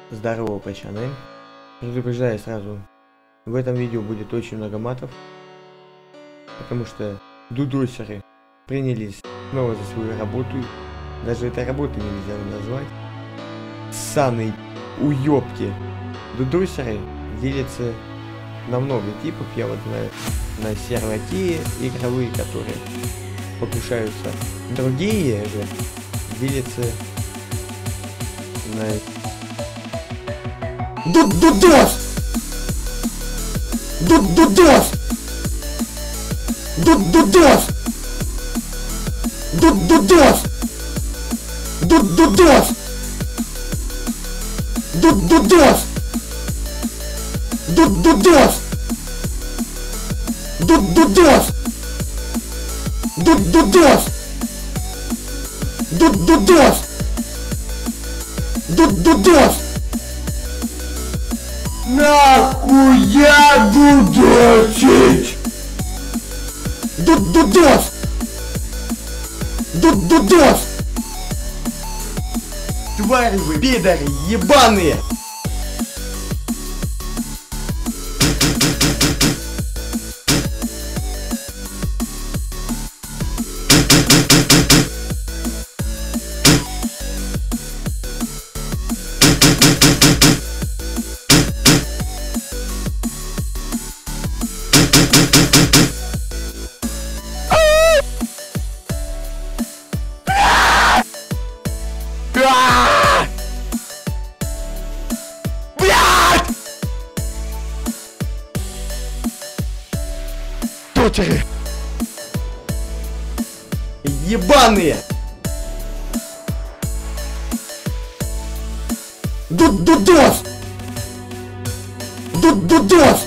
Здорово, пацаны. Предупреждаю сразу, в этом видео будет очень много матов, потому что дудосеры принялись снова за свою работу. Даже этой работы нельзя назвать. Ссаные уёбки. Дудосеры делятся на много типов. Я вот знаю на серваки игровые, которые покушаются. Другие же делятся на Дудос! Дудос! Дудос! Дудос! Дудос! Дудос! Дудос! Дудос! Дудос! Дудос! Дудос! Нахуя дудосить? Дудос! Дудос! Твари вы, пидоры, ебаные! Дотеры! Ебаные! Дудос! Дудос!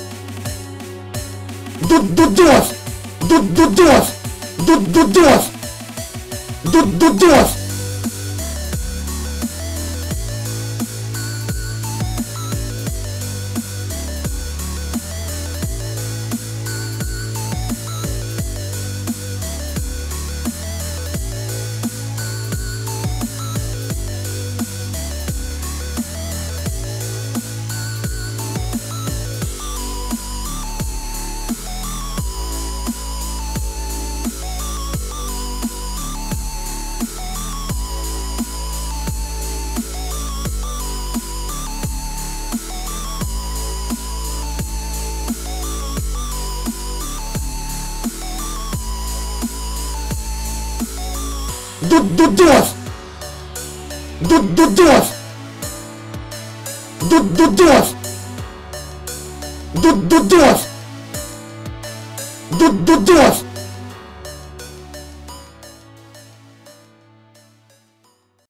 Дудос! Дудос! Дудос! Дудос! Дудос! Дудос! Дудос! Дудос! Дудос!